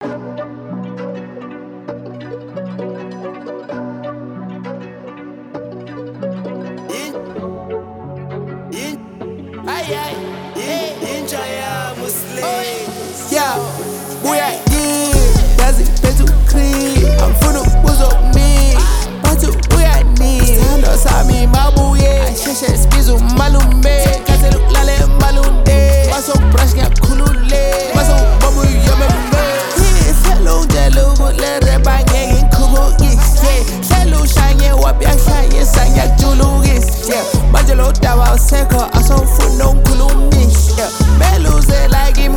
Yeah, booyah, yeah, that's it, been too clean. I'm from the woods up me, but to booyah, need. Stand up, saw me, my booyah. I share spizu, malume, kaze look lale, malunde. Maso brush, get kulule, maso babu, yummy, yeah, fellow jello, but let it bang, and kubo, yes, yeah. Fellow shine, wap, ya shine, sang, ya julu, yes, yeah. Majalo, dawa, seko, I saw food, no kulumi, yeah. Meluze, like him,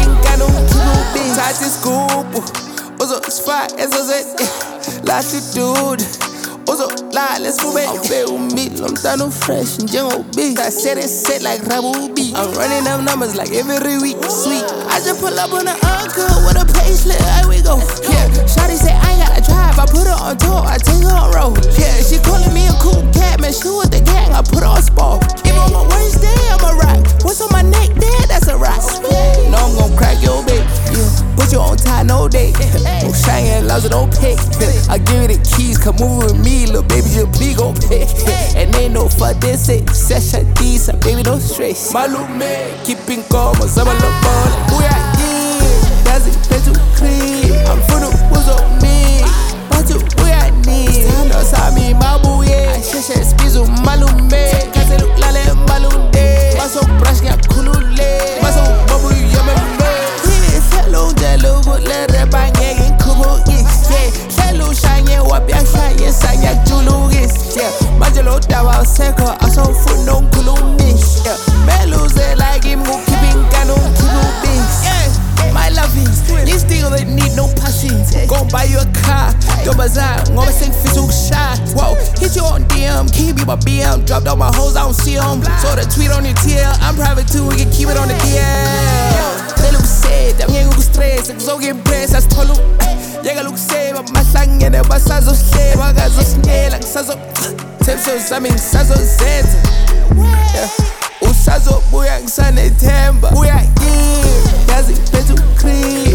scoop, uzo spot, latitude, uzo la, let's move it. I'll me, I'm done fresh and jungle B. I said it set like Rabu B. I'm running up numbers like every week, sweet. I just pull up on the uncle with a payslip, here we go. Yeah, shawty say I ain't gotta drive, I put her on tour, I take her on road. Yeah, she calling me a cool cat, man, she with the gang, I put her on sport. If on my worst day, I'm a rock. What's on my neck there, that's a rock. No, I'm gon' crack your bait, yeah. Put you on tie, no date. No shine and loves it, don't pick. I give you the keys, come move with me, little baby, just please go pick. And ain't no fuck this it. Session decent, baby, no stress. Malume, keeping calm, I'm a little ball. Booyah, yeah, that's it, been too clean. I'm from the woods up me, but to booyah, need. Stand up, saw me, my booyah. I share spizu, malume, kaze look lale, malunde. Maso brush, get kulule, maso babu, yummy. But let it bang and kubo, yes, yeah. Fellow shine, wap, ya shine, sang, ya julu, yes, yeah. Majalo, dawa, seko, I saw food, no kulumi, yeah. Meluze, like him, who keeping gano, kubo, bis, yeah. My love is, this thing don't need no passions. Go buy you a car, go bazaar, ngoma sing fizzle shot. Whoa, hit you on DM, keep you my BM, dropped all my hoes, I don't see them. So the tweet on your TL, I'm private too, we can keep it on the DL. They look sad, I'm getting stress, I'm so getting pressed, I told you. Llega look sad, but my sang in the basazo slave, I got so snare like Sazo. Tempsos, I mean Sazo Zed. Usazo, booyah, Sunday Temba. Booyah, yeah, that's it, been too clean.